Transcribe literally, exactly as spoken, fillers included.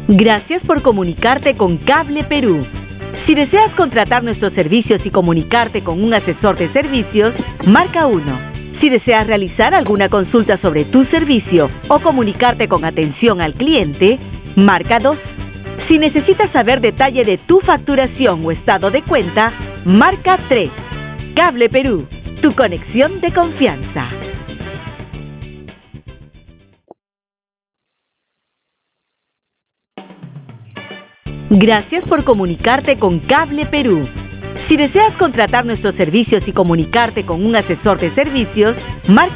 Gracias por comunicarte con Cable Perú. Si deseas contratar nuestros servicios y comunicarte con un asesor de servicios, marca uno. Si deseas realizar alguna consulta sobre tu servicio o comunicarte con atención al cliente, marca dos. Si necesitas saber detalle de tu facturación o estado de cuenta, marca tres. Cable Perú, tu conexión de confianza. Gracias por comunicarte con Cable Perú. Si deseas contratar nuestros servicios y comunicarte con un asesor de servicios, marca